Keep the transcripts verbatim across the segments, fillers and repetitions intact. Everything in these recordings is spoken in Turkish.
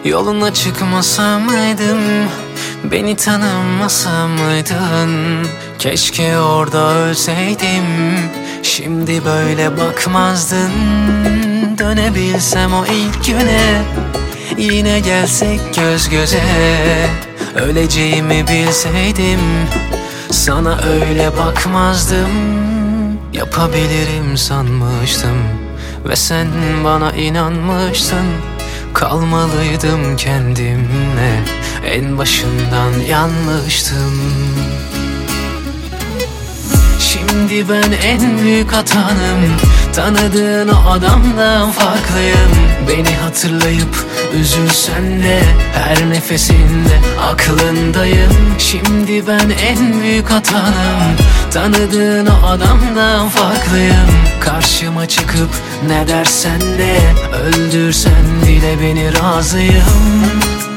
Yoluna çıkmasa mıydım, beni tanımasa mıydın? Keşke orada ölseydim, şimdi böyle bakmazdın. Dönebilsem o ilk güne, yine gelsek göz göze. Öleceğimi bilseydim, sana öyle bakmazdım. Yapabilirim sanmıştım ve sen bana inanmıştın. Kalmalıydım kendimle, en başından yanlıştım. Şimdi ben en büyük hatanım, tanıdığın o adamdan farklıyım. Beni hatırlayıp üzülsen de her nefesinde aklındayım. Şimdi ben en büyük hatanım, tanıdığın o adamdan farklıyım. Karşıma çıkıp ne dersen de, öldürsen bile beni razıyım.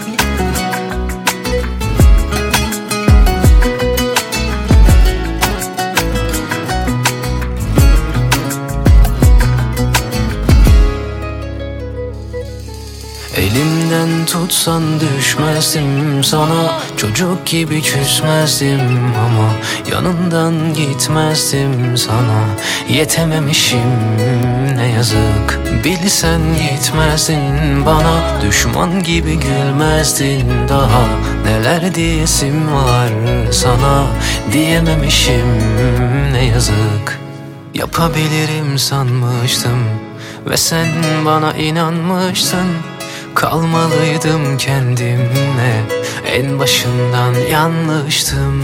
Elimden tutsan düşmezdim sana, çocuk gibi küsmezdim ama yanından gitmezdim sana. Yetememişim ne yazık, bilsen gitmezdin bana. Düşman gibi gülmezdin daha, neler diyesim var sana. Diyememişim ne yazık. Yapabilirim sanmıştım ve sen bana inanmıştın. Kalmalıydım kendimle, en başından yanlıştım.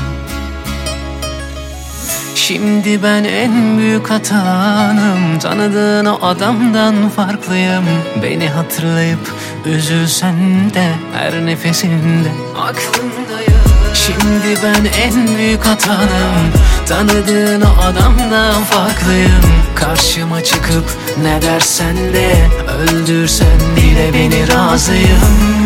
Şimdi ben en büyük hatanım, tanıdığın o adamdan farklıyım. Beni hatırlayıp üzülsen de her nefesinde aklımdayım. Şimdi ben en büyük hatanım, tanıdığın o adamdan farklıyım. Karşıma çıkıp ne dersen de, öldürsen bile beni razıyım.